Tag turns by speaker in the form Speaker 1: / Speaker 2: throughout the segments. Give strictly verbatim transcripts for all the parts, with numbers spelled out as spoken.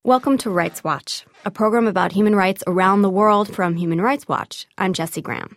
Speaker 1: Welcome to Rights Watch, a program about human rights around the world from Human Rights Watch. I'm Jessie Graham.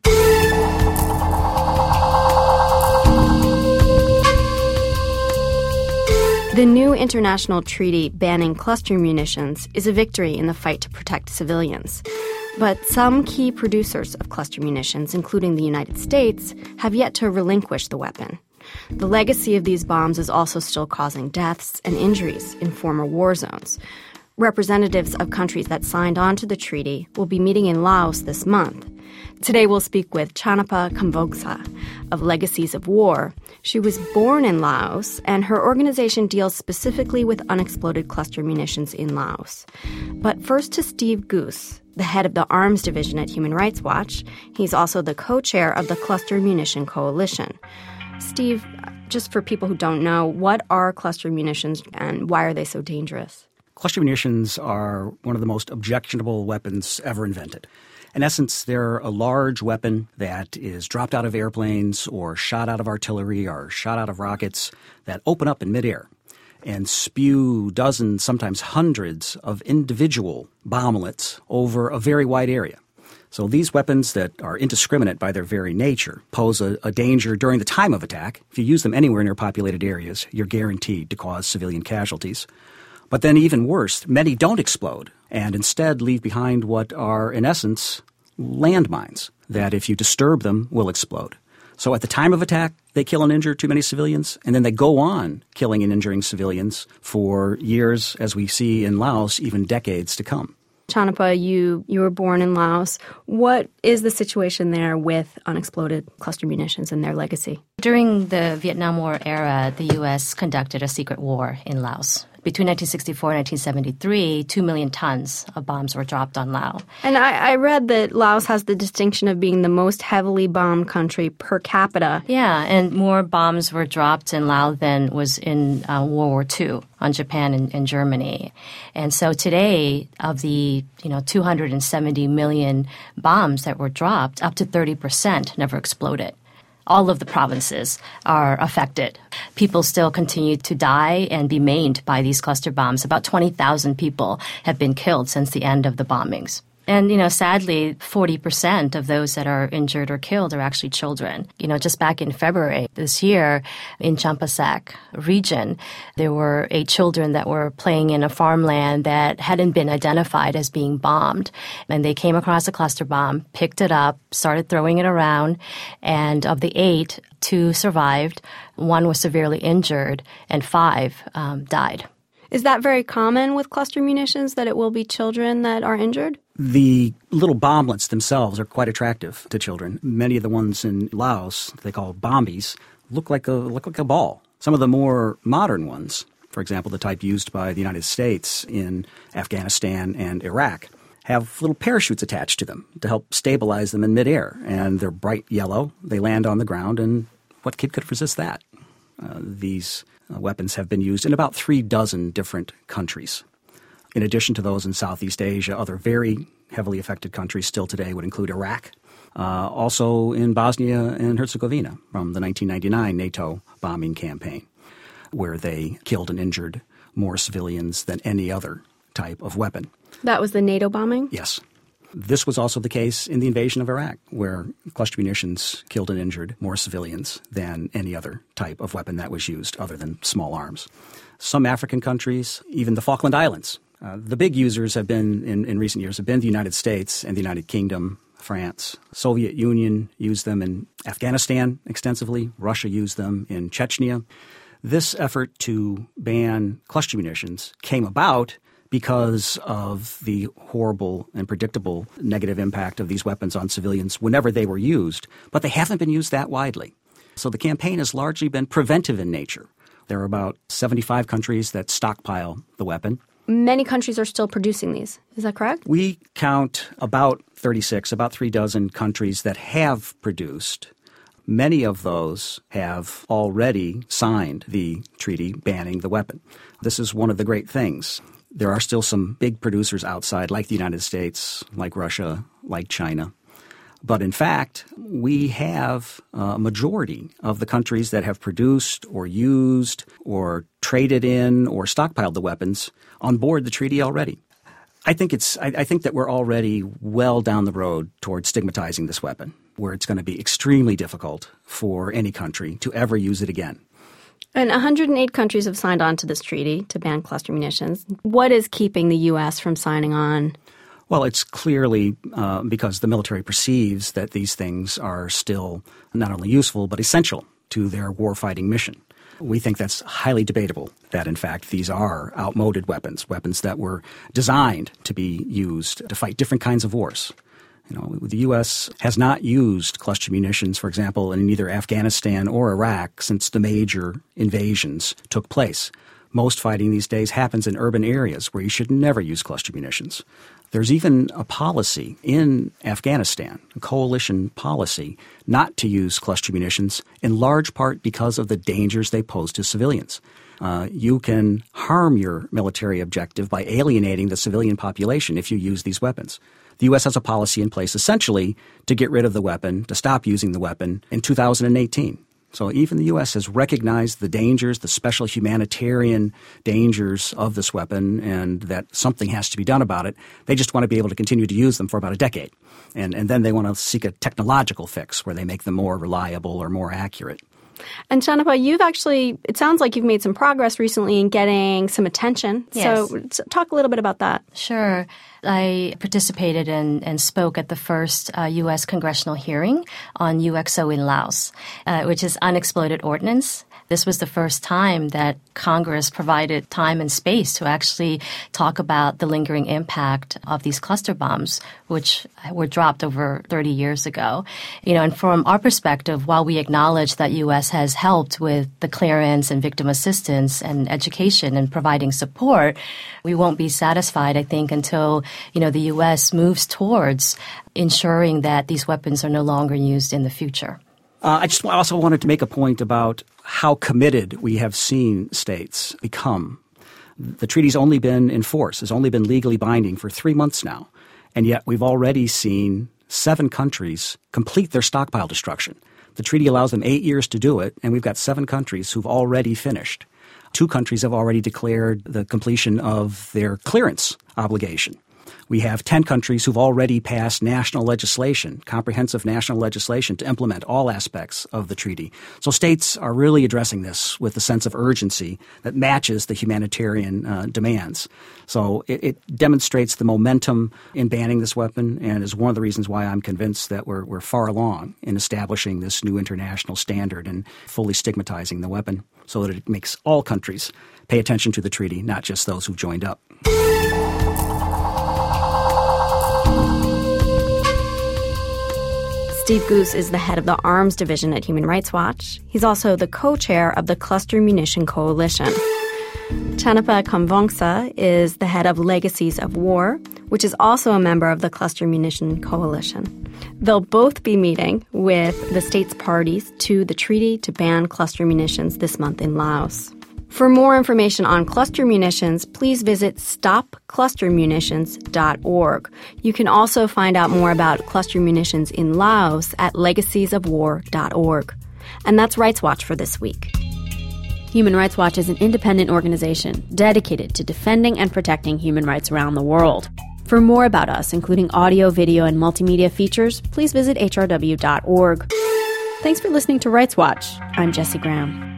Speaker 1: The new international treaty banning cluster munitions is a victory in the fight to protect civilians. But some key producers of cluster munitions, including the United States, have yet to relinquish the weapon. The legacy of these bombs is also still causing deaths and injuries in former war zones. Representatives of countries that signed on to the treaty will be meeting in Laos this month. Today we'll speak with Chanapa Khamvoksa of Legacies of War. She was born in Laos, and her organization deals specifically with unexploded cluster munitions in Laos. But first to Steve Goose, the head of the Arms Division at Human Rights Watch. He's also the co-chair of the Cluster Munition Coalition. Steve, just for people who don't know, what are cluster munitions and why are they so dangerous?
Speaker 2: Cluster munitions are one of the most objectionable weapons ever invented. In essence, they're a large weapon that is dropped out of airplanes or shot out of artillery or shot out of rockets that open up in midair and spew dozens, sometimes hundreds of individual bomblets over a very wide area. So these weapons that are indiscriminate by their very nature pose a, a danger during the time of attack. If you use them anywhere near populated areas, you're guaranteed to cause civilian casualties. But then even worse, many don't explode and instead leave behind what are, in essence, landmines that if you disturb them will explode. So at the time of attack, they kill and injure too many civilians, and then they go on killing and injuring civilians for years, as we see in Laos, even decades to come.
Speaker 1: Chanapa, you, you were born in Laos. What is the situation there with unexploded cluster munitions and their legacy?
Speaker 3: During the Vietnam War era, the U S conducted a secret war in Laos. Between nineteen sixty-four and nineteen seventy-three, two million tons of bombs were dropped on Laos.
Speaker 1: And I, I read that Laos has the distinction of being the most heavily bombed country per capita.
Speaker 3: Yeah, and more bombs were dropped in Laos than was in uh, World War Two on Japan and, and Germany. And so today, of the you know two hundred seventy million bombs that were dropped, up to thirty percent never exploded. All of the provinces are affected. People still continue to die and be maimed by these cluster bombs. About twenty thousand people have been killed since the end of the bombings. And, you know, sadly, forty percent of those that are injured or killed are actually children. You know, just back in February this year in Champasak region, there were eight children that were playing in a farmland that hadn't been identified as being bombed. And they came across a cluster bomb, picked it up, started throwing it around. And of the eight, two survived, one was severely injured, and five um, died.
Speaker 1: Is that very common with cluster munitions, that it will be children that are injured?
Speaker 2: The little bomblets themselves are quite attractive to children. Many of the ones in Laos, they call bombies, look like a look like a ball. Some of the more modern ones, for example, the type used by the United States in Afghanistan and Iraq, have little parachutes attached to them to help stabilize them in midair. And they're bright yellow. They land on the ground, and what kid could resist that? Uh, these uh, weapons have been used in about three dozen different countries. In addition to those in Southeast Asia, other very heavily affected countries still today would include Iraq, uh, also in Bosnia and Herzegovina from the nineteen ninety-nine NATO bombing campaign, where they killed and injured more civilians than any other type of weapon.
Speaker 1: That was the NATO bombing?
Speaker 2: Yes. This was also the case in the invasion of Iraq, where cluster munitions killed and injured more civilians than any other type of weapon that was used other than small arms. Some African countries, even the Falkland Islands, uh, the big users have been, in, in recent years, have been the United States and the United Kingdom, France. Soviet Union used them in Afghanistan extensively. Russia used them in Chechnya. This effort to ban cluster munitions came about because of the horrible and predictable negative impact of these weapons on civilians whenever they were used, but they haven't been used that widely. So the campaign has largely been preventive in nature. There are about seventy-five countries that stockpile the weapon.
Speaker 1: Many countries are still producing these. Is that correct?
Speaker 2: We count about thirty-six, about three dozen countries that have produced. Many of those have already signed the treaty banning the weapon. This is one of the great things. There are still some big producers outside, like the United States, like Russia, like China. But in fact, we have a majority of the countries that have produced or used or traded in or stockpiled the weapons on board the treaty already. I think it's. I, I think that we're already well down the road towards stigmatizing this weapon, where it's going to be extremely difficult for any country to ever use it again.
Speaker 1: And one hundred eight countries have signed on to this treaty to ban cluster munitions. What is keeping the U S from signing on?
Speaker 2: Well, it's clearly uh, because the military perceives that these things are still not only useful but essential to their warfighting mission. We think that's highly debatable, that in fact these are outmoded weapons, weapons that were designed to be used to fight different kinds of wars. You know, the U S has not used cluster munitions, for example, in either Afghanistan or Iraq since the major invasions took place. Most fighting these days happens in urban areas where you should never use cluster munitions. There's even a policy in Afghanistan, a coalition policy, not to use cluster munitions, in large part because of the dangers they pose to civilians. Uh, you can harm your military objective by alienating the civilian population if you use these weapons. The U S has a policy in place essentially to get rid of the weapon, to stop using the weapon in two thousand eighteen. So even the U S has recognized the dangers, the special humanitarian dangers of this weapon, and that something has to be done about it. They just want to be able to continue to use them for about a decade. And, and then they want to seek a technological fix where they make them more reliable or more accurate.
Speaker 1: And Chanapa, you've actually, it sounds like you've made some progress recently in getting some attention.
Speaker 3: Yes.
Speaker 1: So talk a little bit about that.
Speaker 3: Sure. I participated in, and spoke at the first uh, U S congressional hearing on U X O in Laos, uh, which is unexploded ordnance. This was the first time that Congress provided time and space to actually talk about the lingering impact of these cluster bombs, which were dropped over thirty years ago. You know, and from our perspective, while we acknowledge that U S has helped with the clearance and victim assistance and education and providing support, we won't be satisfied, I think, until, you know, the U S moves towards ensuring that these weapons are no longer used in the future.
Speaker 2: Uh, I just also wanted to make a point about how committed we have seen states become. The treaty's only been in force, has only been legally binding for three months now, and yet we've already seen seven countries complete their stockpile destruction. The treaty allows them eight years to do it, and we've got seven countries who've already finished. Two countries have already declared the completion of their clearance obligation. We have ten countries who've already passed national legislation, comprehensive national legislation, to implement all aspects of the treaty. So states are really addressing this with a sense of urgency that matches the humanitarian uh, demands. So it, it demonstrates the momentum in banning this weapon, and is one of the reasons why I'm convinced that we're, we're far along in establishing this new international standard and fully stigmatizing the weapon so that it makes all countries pay attention to the treaty, not just those who've joined up.
Speaker 1: Steve Goose is the head of the Arms Division at Human Rights Watch. He's also the co-chair of the Cluster Munition Coalition. Chanapa Kamvongsa is the head of Legacies of War, which is also a member of the Cluster Munition Coalition. They'll both be meeting with the states parties to the treaty to ban cluster munitions this month in Laos. For more information on cluster munitions, please visit stop cluster munitions dot org. You can also find out more about cluster munitions in Laos at legacies of war dot org. And that's Rights Watch for this week. Human Rights Watch is an independent organization dedicated to defending and protecting human rights around the world. For more about us, including audio, video, and multimedia features, please visit H R W dot org. Thanks for listening to Rights Watch. I'm Jessie Graham.